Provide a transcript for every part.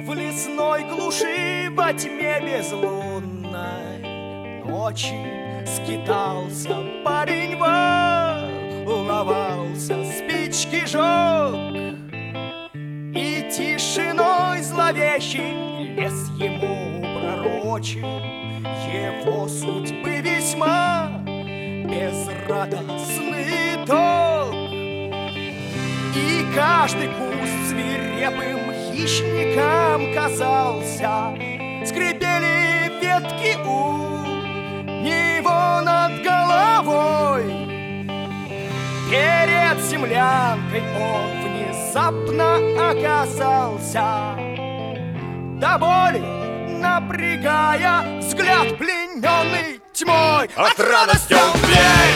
В лесной глуши во тьме безлунной ночи скитался парень, волновался, спички жег, и тишиной зловещий лес ему пророчил его судьбы весьма безрадостный итог. И каждый куст свирепым хищникам казался, скрипели ветки у него над головой. Перед землянкой он внезапно оказался, до боли напрягая взгляд, плененный тьмой. От радости он в дверь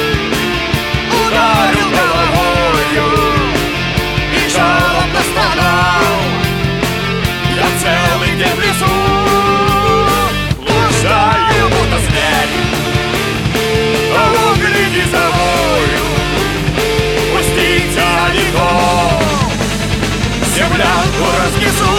ударил головою и жалобно стонал. Я целый день в лесу блуждаю, будто зверь. Гляди за мною, пустите, а не то землянку разнесу.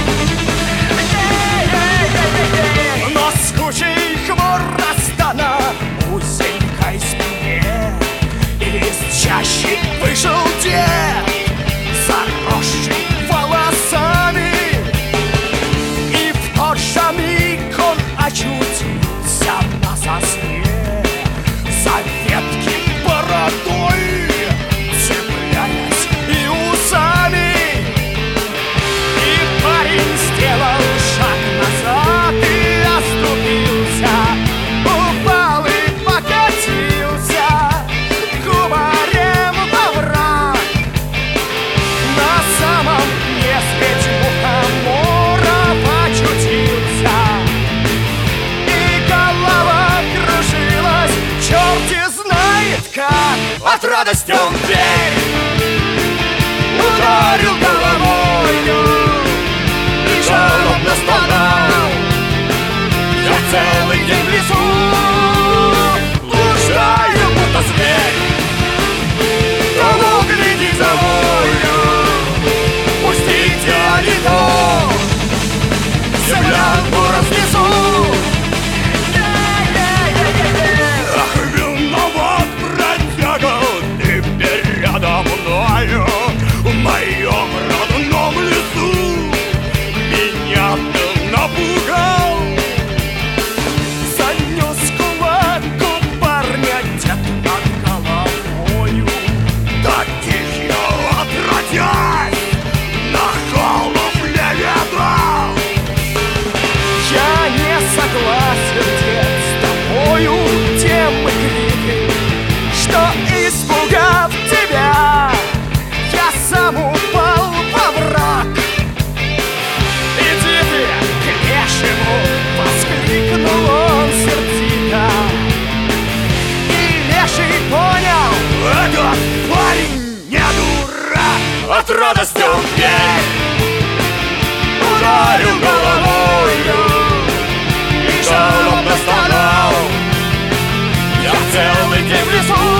Но с кучей хвороста на узенькой спине из чащи вышел дед, заросший волосами, и в тот же миг он очутился на сосне, за ветки бородой цепляясь и усами. И парень сделал шаг назад и оступился, упал и покатился кубарем во враг. На самом дне средь мухомора очутился, и голова кружилась, черти знает как. От радости он в дверь ударил головою и жалобно стонал. Я целый день в лесу блуждаю, будто зверь. Кого гляди за мною, пустите, а не то землянку разнесу. Ах, виноват, бродяга, ты передо мною в моем родном лесу. Меня ты напугал. Занес кулаку парня дед над головою. Да тихо, отродясь, на головле ветрал. Я не согласен, дед, с тобою, тем и крики, что, испугав тебя, я сам упал во враг. Иди ты к лешему, воскликнул он сердито. И леший понял, Этот парень не дурак. От радости он в дверь ударил головою и жалобно стонал. Я целый день в лесу